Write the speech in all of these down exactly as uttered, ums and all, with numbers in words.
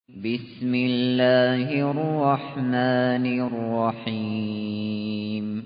بسم الله الرحمن الرحيم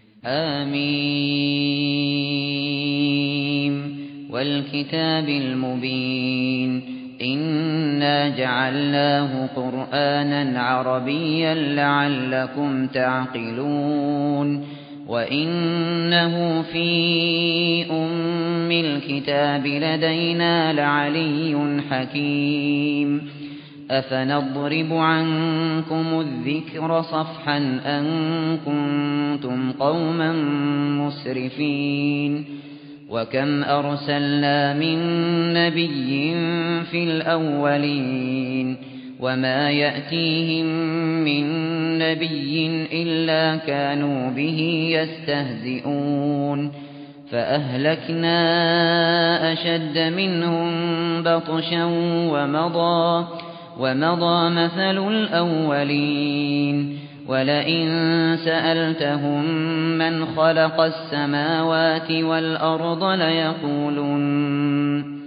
آمين والكتاب المبين إنا جعلناه قرآنا عربيا لعلكم تعقلون وإنه في أم الكتاب لدينا لعلي حكيم أفنضرب عنكم الذكر صفحا أن كنتم قوما مسرفين وكم أرسلنا من نبي في الأولين وما يأتيهم من نبي إلا كانوا به يستهزئون فأهلكنا أشد منهم بطشا ومضى ومضى مثل الأولين ولئن سألتهم من خلق السماوات والأرض ليقولن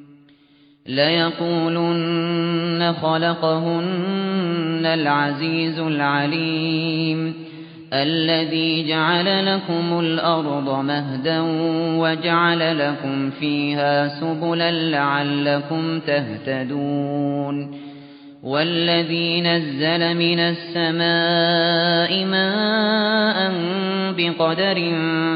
ليقولن خلقهن العزيز العليم الذي جعل لكم الأرض مهدا وجعل لكم فيها سبلا لعلكم تهتدون والذي نزل من السماء ماء بقدر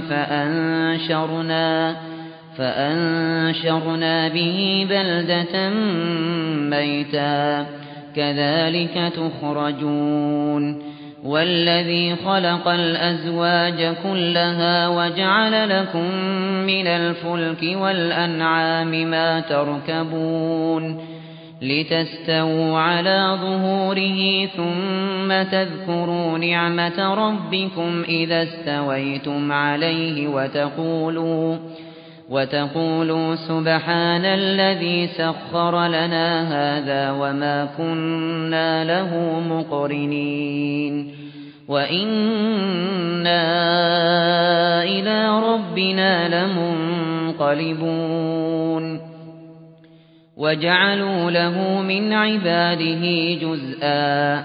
فأنشرنا فأنشرنا به بلدة ميتا كذلك تخرجون والذي خلق الأزواج كلها وجعل لكم من الفلك والأنعام ما تركبون لتستووا على ظهوره ثم تذكروا نعمة ربكم إذا استويتم عليه وتقولوا وتقولوا سبحان الذي سخر لنا هذا وما كنا له مقرنين وإنا إلى ربنا لمنقلبون وجعلوا له من عباده جزءا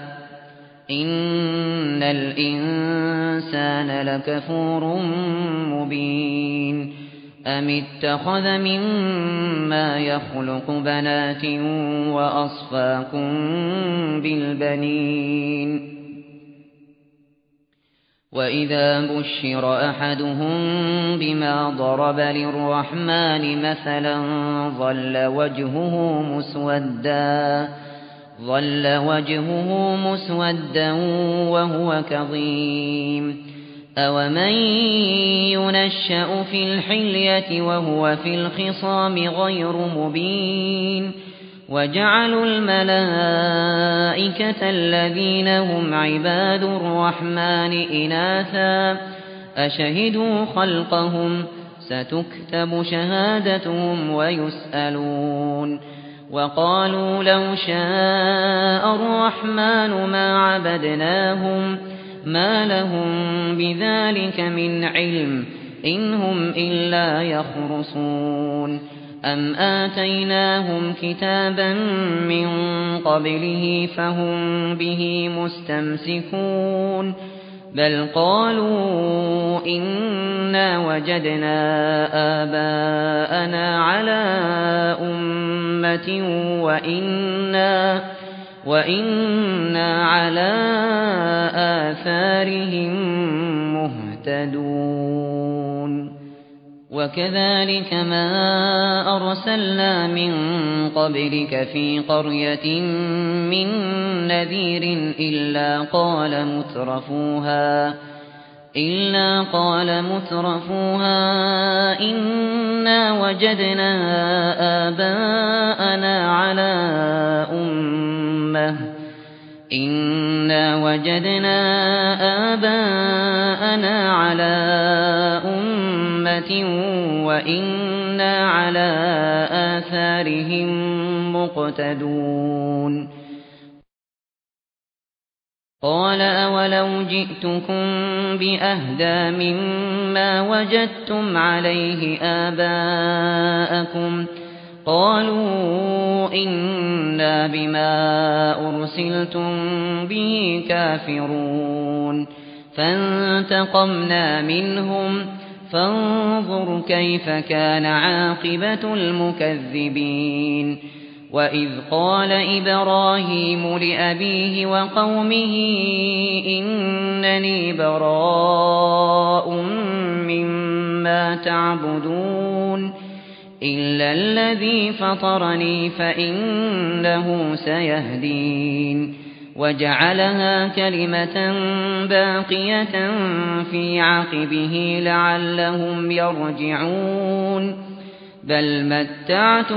إن الإنسان لكفور مبين أم اتخذ مما يخلق بنات وأصفاكم بالبنين وإذا بشر أحدهم بما ضرب للرحمن مثلا ظل وجهه مسودا ظل وجهه مسودا وهو كظيم أومن ينشأ في الحلية وهو في الخصام غير مبين وجعلوا الملائكة الذين هم عباد الرحمن إناثا أشهدوا خلقهم ستكتب شهادتهم ويسألون وقالوا لو شاء الرحمن ما عبدناهم ما لهم بذلك من علم إن هم إلا يخرصون أم آتيناهم كتابا من قبله فهم به مستمسكون بل قالوا إنا وجدنا آباءنا على أمة وإنا وإنا على آثارهم مهتدون وكذلك ما أرسلنا من قبلك في قرية من نذير إلا قال مترفوها إلا قال مترفوها إنا وجدنا آباءنا على أمة إنا وجدنا آباءنا على أمة وإنا على آثارهم مقتدون قال أولو جئتكم بأهدى مما وجدتم عليه آباءكم قالوا إنا بما أرسلتم به كافرون فانتقمنا منهم فانظر كيف كان عاقبة المكذبين وإذ قال إبراهيم لأبيه وقومه إنني براء مما تعبدون إلا الذي فطرني فإنه سيهدين وجعلها كلمة باقية في عقبه لعلهم يرجعون بل متعت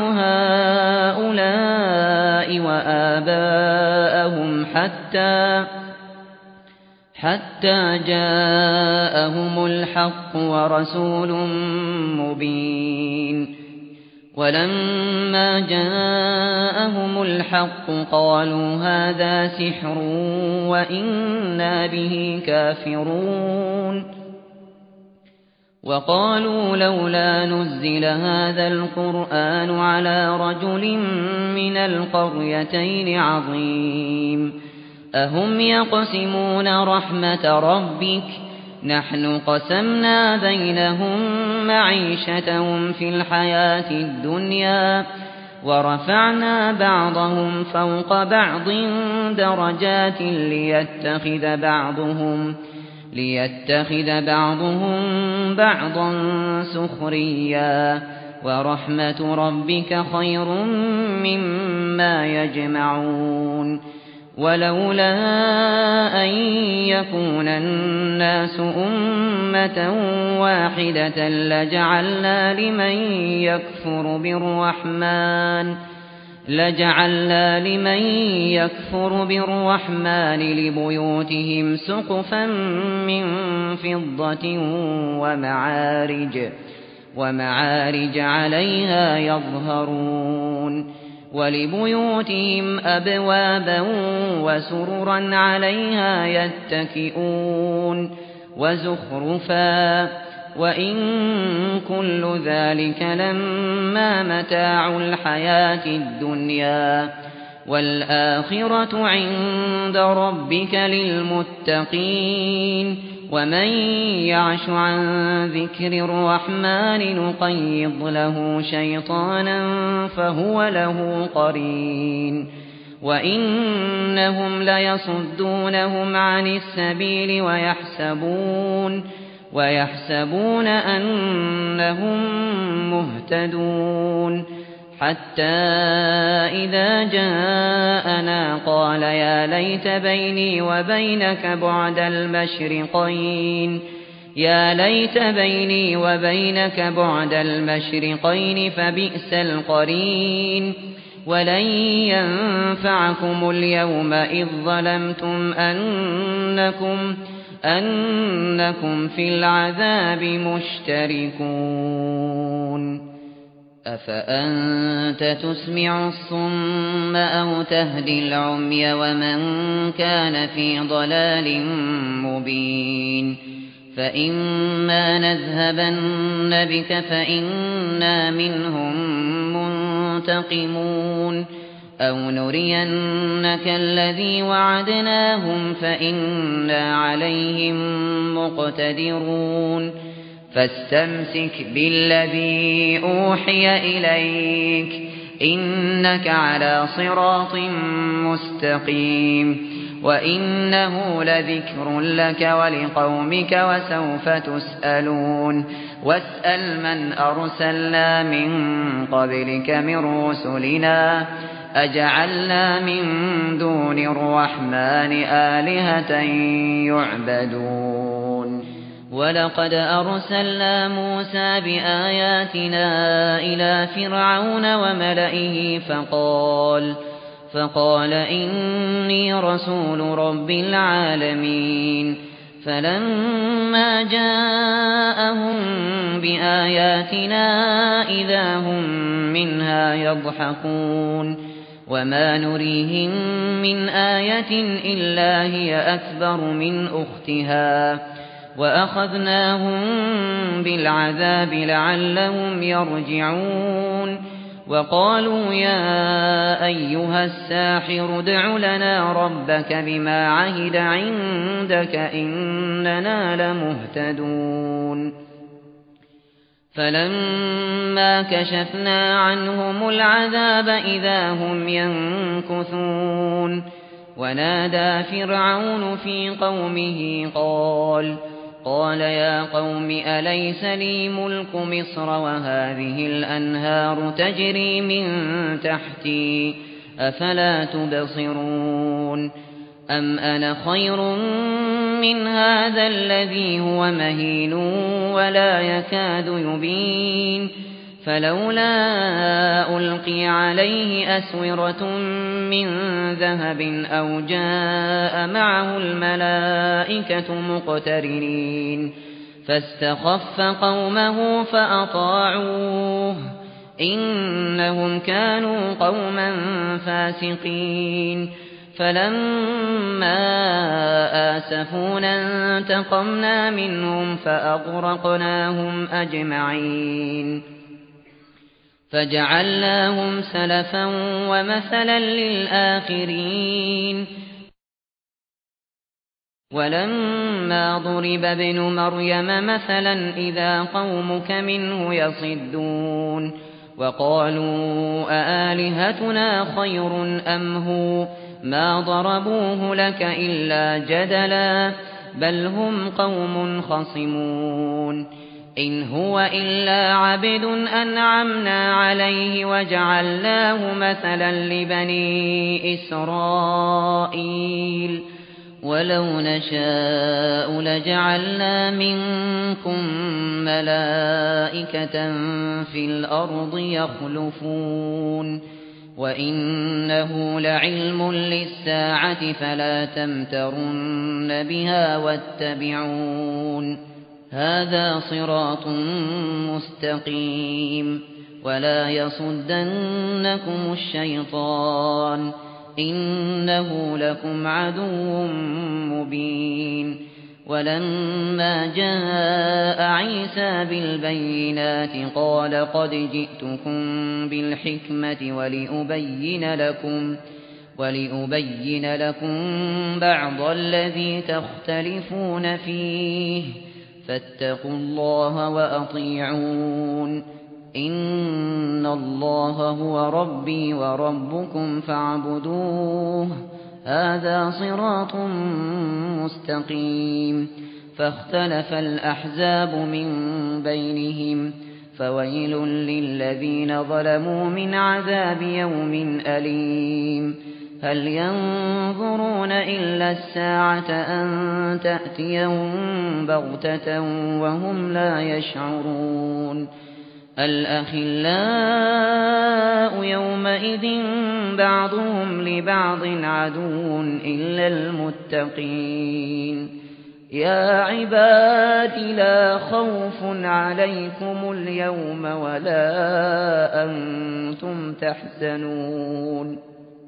هؤلاء وآباءهم حتى حتى جاءهم الحق ورسول مبين ولما جاءهم الحق قالوا هذا سحر وإنا به كافرون وقالوا لولا نزل هذا القرآن على رجل من القريتين عظيم أهم يقسمون رحمة ربك نحن قسمنا بينهم معيشتهم في الحياة الدنيا ورفعنا بعضهم فوق بعض درجات ليتخذ بعضهم ليتخذ بعضهم بعضا سخريا ورحمة ربك خير مما يجمعون ولولا أن يكون الناس أمة واحدة لجعلنا لمن يكفر بالرحمن لجعلنا لمن يكفر بالرحمن لبيوتهم سقفا من فضة ومعارج ومعارج عليها يظهرون ولبيوتهم أبوابا وسررا عليها يتكئون وزخرفا وإن كل ذلك لما متاع الحياة الدنيا والآخرة عند ربك للمتقين ومن يعش عن ذكر الرحمن نقيض له شيطانا فهو له قرين وإنهم ليصدونهم عن السبيل ويحسبون ويحسبون أنهم مهتدون حتى إذا جاءنا قال يا ليت بيني وبينك بعد المشرقين يا ليت بيني وبينك بعد المشرقين فبئس القرين ولن ينفعكم اليوم إذ ظلمتم أنكم أنكم في العذاب مشتركون أفأنت تسمع الصم أو تهدي العمي ومن كان في ضلال مبين فإما نذهبن بك فإنا منهم منتقمون أو نرينك الذي وعدناهم فإنا عليهم مقتدرون فاستمسك بالذي أوحي إليك إنك على صراط مستقيم وإنه لذكر لك ولقومك وسوف تسألون واسأل من أرسلنا من قبلك من رسلنا أجعلنا من دون الرحمن آلهة يعبدون ولقد أرسلنا موسى بآياتنا إلى فرعون وملئه فقال فقال إني رسول رب العالمين فلما جاءهم بآياتنا إذا هم منها يضحكون وما نريهم من آية إلا هي أكبر من أختها وأخذناهم بالعذاب لعلهم يرجعون وقالوا يا أيها الساحر ادع لنا ربك بما عهد عندك إننا لمهتدون فلما كشفنا عنهم العذاب إذا هم ينكثون ونادى فرعون في قومه قال قال يا قوم أليس لي ملك مصر وهذه الأنهار تجري من تحتي أفلا تبصرون أم أنا خير من هذا الذي هو مهين ولا يكاد يبين فلولا ألقي عليه أسورة من ذهب أو جاء معه الملائكة مقترنين فاستخف قومه فأطاعوه إنهم كانوا قوما فاسقين فلما آسفونا انتقمنا منهم فأغرقناهم أجمعين فجعلناهم سلفا ومثلا للآخرين ولما ضرب ابن مريم مثلا إذا قومك منه يصدون وقالوا أآلهتنا خير أم هو ما ضربوه لك إلا جدلا بل هم قوم خصمون إن هو إلا عبد أنعمنا عليه وجعلناه مثلا لبني إسرائيل ولو نشاء لجعلنا منكم ملائكة في الأرض يخلفون وإنه لعلم للساعة فلا تمترن بها واتبعون هذا صراط مستقيم ولا يصدنكم الشيطان إنه لكم عدو مبين ولما جاء عيسى بالبينات قال قد جئتكم بالحكمة ولأبين لكم ولأبين لكم بعض الذي تختلفون فيه فاتقوا الله وأطيعون إن الله هو ربي وربكم فاعبدوه هذا صراط مستقيم فاختلف الأحزاب من بينهم فويل للذين ظلموا من عذاب يوم أليم هل ينظرون إلا الساعة أن تأتيهم بغتة وهم لا يشعرون الأخلاء يومئذ بعضهم لبعض عدو إلا المتقين يا عباد لا خوف عليكم اليوم ولا أنتم تحزنون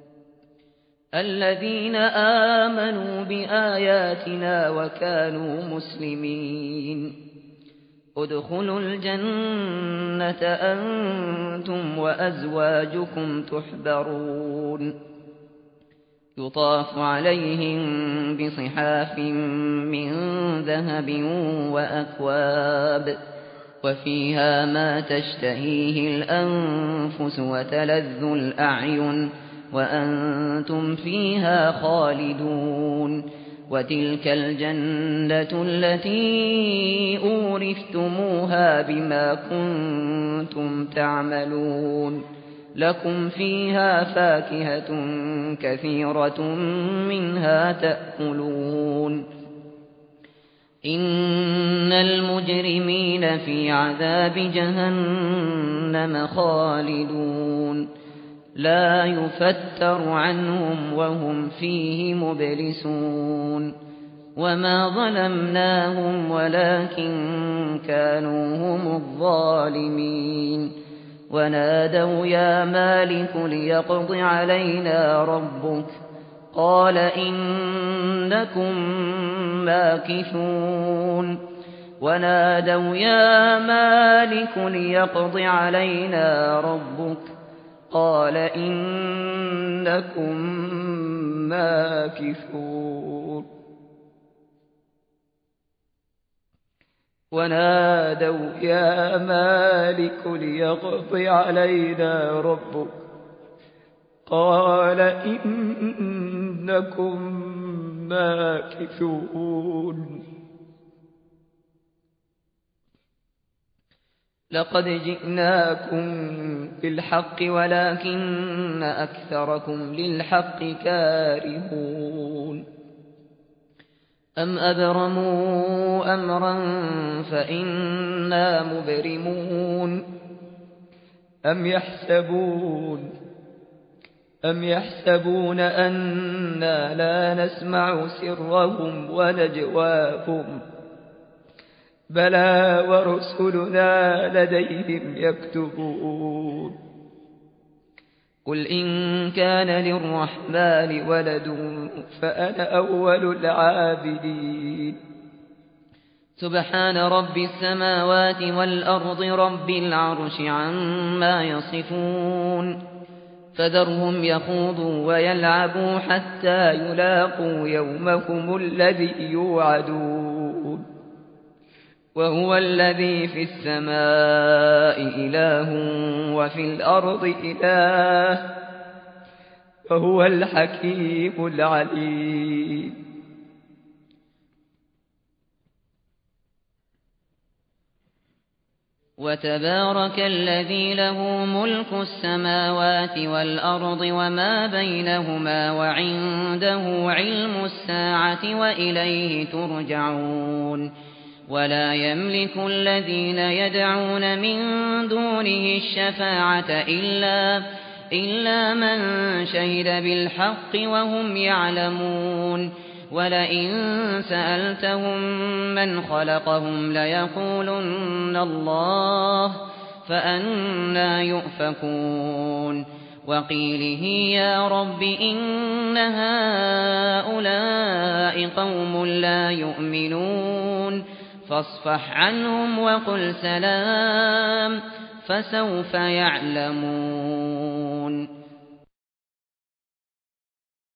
الذين آمنوا بآياتنا وكانوا مسلمين ادخلوا الجنة أنتم وأزواجكم تحبرون يطاف عليهم بصحاف من ذهب وأكواب وفيها ما تشتهيه الأنفس وتلذ الأعين وأنتم فيها خالدون وتلك الجنة التي أورثتموها بما كنتم تعملون لكم فيها فاكهة كثيرة منها تأكلون إن المجرمين في عذاب جهنم خالدون لا يفتر عنهم وهم فيه مبلسون وما ظلمناهم ولكن كانوا هم الظالمين ونادوا يا مالك ليقض علينا ربك قال إنكم ماكثون ونادوا يا مالك ليقض علينا ربك قال إنكم ماكثون ونادوا يا مالك ليقض علينا ربك قال إنكم ماكثون لقد جئناكم بالحق ولكن أكثركم للحق كارهون أم أبرموا أمرا فإنا مبرمون أم يحسبون أم يحسبون أنا لا نسمع سرهم ونجواهم بلى ورسلنا لديهم يكتبون قل إن كان للرحمن ولد فأنا أول العابدين سبحان رب السماوات والأرض رب العرش عما يصفون فذرهم يخوضوا ويلعبوا حتى يلاقوا يومهم الذي يوعدون وهو الذي في السماء إله وفي الأرض إله وهو الحكيم العليم وتبارك الذي له ملك السماوات والأرض وما بينهما وعنده علم الساعة وإليه ترجعون ولا يملك الذين يدعون من دونه الشفاعة إلا, إلا من شهد بالحق وهم يعلمون ولئن سألتهم من خلقهم ليقولن الله فأنى يؤفكون وقيله يا رب إن هؤلاء قوم لا يؤمنون فاصفح عنهم وقل سلام فسوف يعلمون